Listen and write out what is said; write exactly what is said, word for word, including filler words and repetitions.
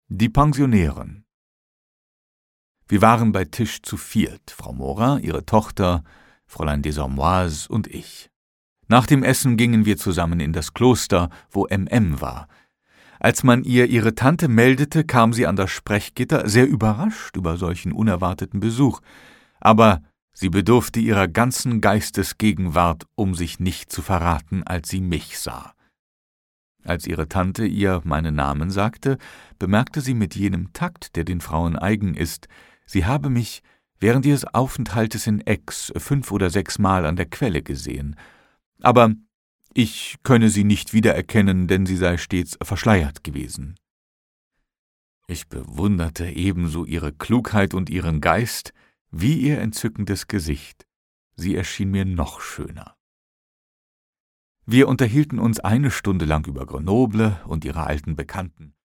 Die Pensionärin. Wir waren bei Tisch zu viert, Frau Morin, ihre Tochter, Fräulein Desormoise und ich. Nach dem Essen gingen wir zusammen in das Kloster, wo M M war. Als man ihr ihre Tante meldete, kam sie an das Sprechgitter, sehr überrascht über solchen unerwarteten Besuch, aber sie bedurfte ihrer ganzen Geistesgegenwart, um sich nicht zu verraten, als sie mich sah. Als ihre Tante ihr meinen Namen sagte, bemerkte sie mit jenem Takt, der den Frauen eigen ist, sie habe mich während ihres Aufenthaltes in Aix fünf oder sechs Mal an der Quelle gesehen, aber ich könne sie nicht wiedererkennen, denn sie sei stets verschleiert gewesen. Ich bewunderte ebenso ihre Klugheit und ihren Geist, wie ihr entzückendes Gesicht. Sie erschien mir noch schöner. Wir unterhielten uns eine Stunde lang über Grenoble und ihre alten Bekannten.